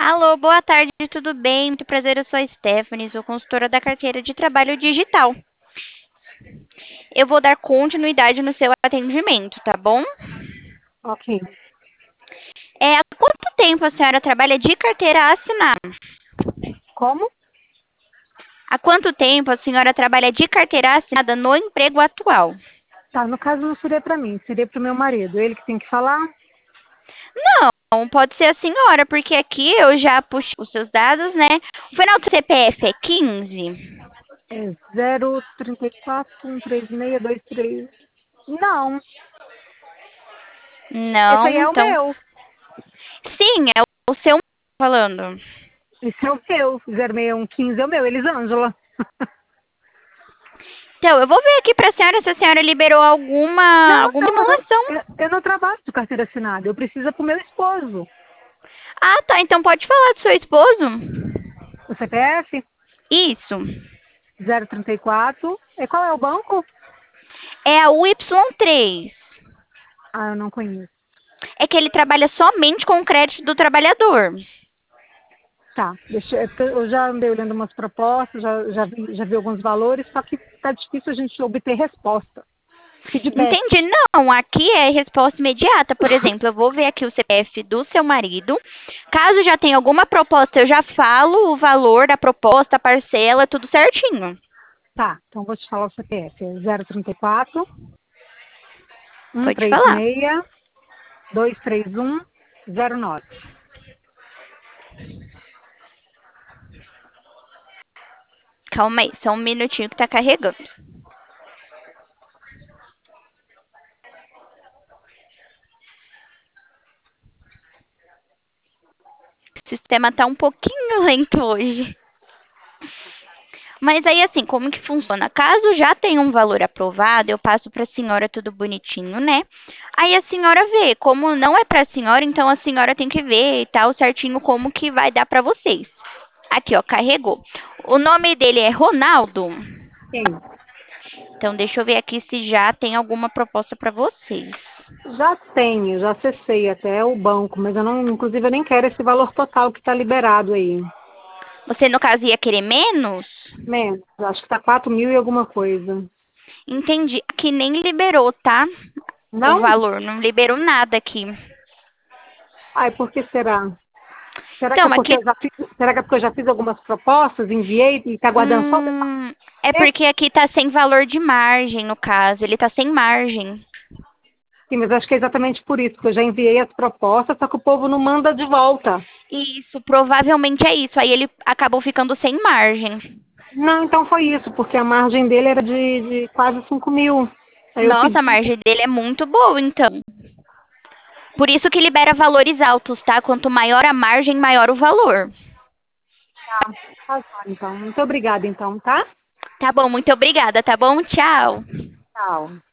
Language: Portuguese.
Alô, boa tarde, tudo bem? Muito prazer, eu sou a Stephanie, sou consultora da carteira de trabalho digital. Eu vou dar continuidade no seu atendimento, tá bom? Ok. Há quanto tempo a senhora trabalha de carteira assinada? Como? Há quanto tempo a senhora trabalha de carteira assinada no emprego atual? Tá, no caso não seria para mim, seria para o meu marido. Ele que tem que falar. Não, pode ser a senhora, porque aqui eu já puxei os seus dados, né? O final do CPF é 15? É 034136223. Não, esse aí Não, é o então. meu. Sim, é o seu falando. Esse é o meu. 06115 é o meu, Elisângela. Então, eu vou ver aqui pra senhora se a senhora liberou Não, alguma não, simulação. eu não trabalho de carteira assinada. Eu preciso para o meu esposo. Ah, tá. Então pode falar do seu esposo. O CPF Isso. 034. E qual é o banco? É a UY3. Ah, eu não conheço. É que ele trabalha somente com o crédito do trabalhador. Tá, é porque eu já andei olhando umas propostas, já vi alguns valores, só que tá difícil a gente obter resposta. Feedback. Entendi. Não, aqui é resposta imediata. Por exemplo, eu vou ver aqui o CPF do seu marido. Caso já tenha alguma proposta, eu já falo o valor da proposta, a parcela, tudo certinho. Tá, então vou te falar o CPF. É 034 Pode falar. 136 23109. Calma aí, só um minutinho que tá carregando. O sistema tá um pouquinho lento hoje. Mas aí, assim, como que funciona? Caso já tenha um valor aprovado, eu passo para a senhora tudo bonitinho, né? Aí a senhora vê. Como não é para a senhora, então a senhora tem que ver e tal certinho como que vai dar para vocês. Aqui, ó, carregou. O nome dele é Ronaldo. Sim. Então, deixa eu ver aqui se já tem alguma proposta para vocês. Já tenho, já acessei até o banco, mas eu não, inclusive eu nem quero esse valor total que está liberado aí. Você, no caso, ia querer menos? Menos, acho que está 4.000 e alguma coisa. Entendi. Que nem liberou, tá? O Não? valor. Não liberou nada aqui. Ai, por que será? Será que é Então, porque aqui. eu já fiz algumas propostas, enviei e está aguardando só o É detalhe? porque aqui tá sem valor de margem, no caso. Ele tá sem margem. Sim, mas acho que é exatamente por isso, que eu já enviei as propostas, só que o povo não manda de volta. Isso, provavelmente é isso. Aí ele acabou ficando sem margem. Não, então foi isso, porque a margem dele era de quase 5.000. Aí eu Nossa, a pedi, margem dele é muito boa, então. Por isso que libera valores altos, tá? Quanto maior a margem, maior o valor. tá, então. Muito obrigada, então, tá? Tá bom, muito obrigada, tá bom? Tchau. Tchau.